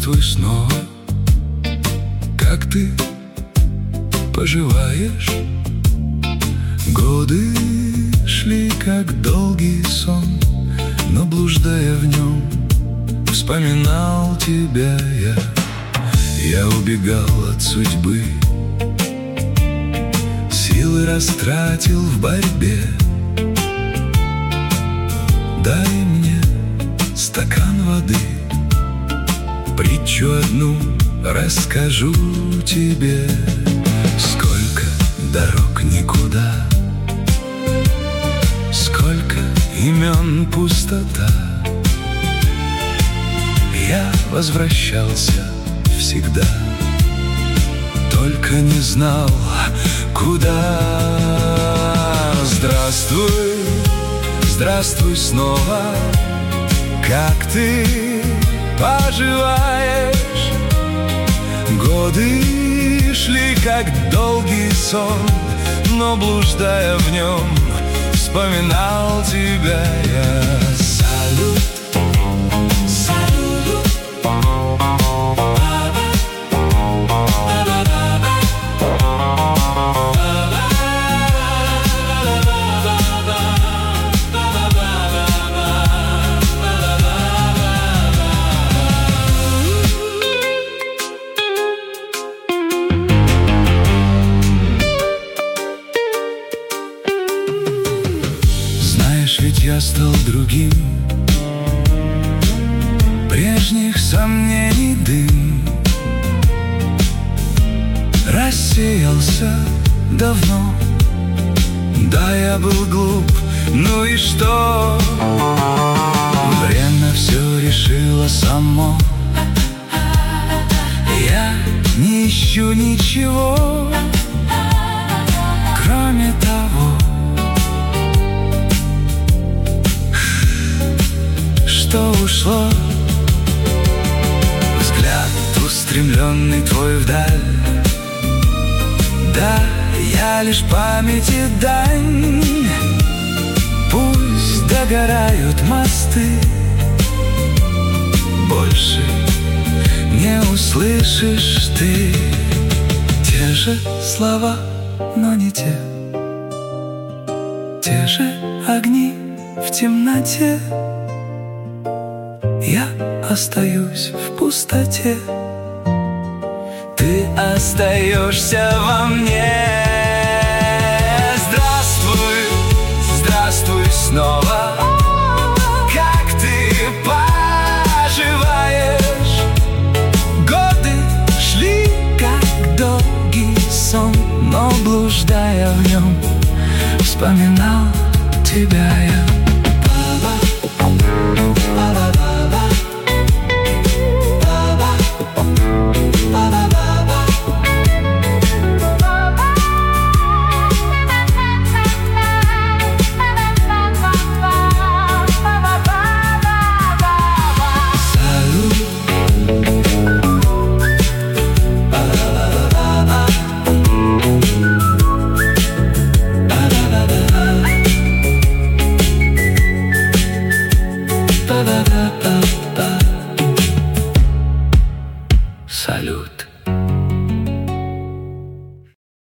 Здравствуй снова, как ты поживаешь? Годы шли, как долгий сон, но, блуждая в нем, вспоминал тебя я. Я убегал от судьбы, силы растратил в борьбе. Дай мне стакан воды, притчу одну расскажу тебе. Сколько дорог никуда, сколько имен пустота. Я возвращался всегда, только не знал, куда. Здравствуй, здравствуй снова, как ты поживаешь? Годы шли, как долгий сон, но, блуждая в нем, вспоминал тебя я. Салют, салют, ведь я стал другим, прежних сомнений дым рассеялся давно. Да, я был глуп, ну и что? Время все решило само. Я не ищу ничего, кроме того, что ушло. Взгляд устремленный твой вдаль, да, я лишь памяти дань. Пусть догорают мосты, больше не услышишь ты те же слова, но не те. Те же огни в темноте. Я остаюсь в пустоте, ты остаешься во мне. Здравствуй, здравствуй снова, как ты поживаешь? Годы шли, как долгий сон, но, блуждая в нем, вспоминал тебя я. Ba ba ba ba.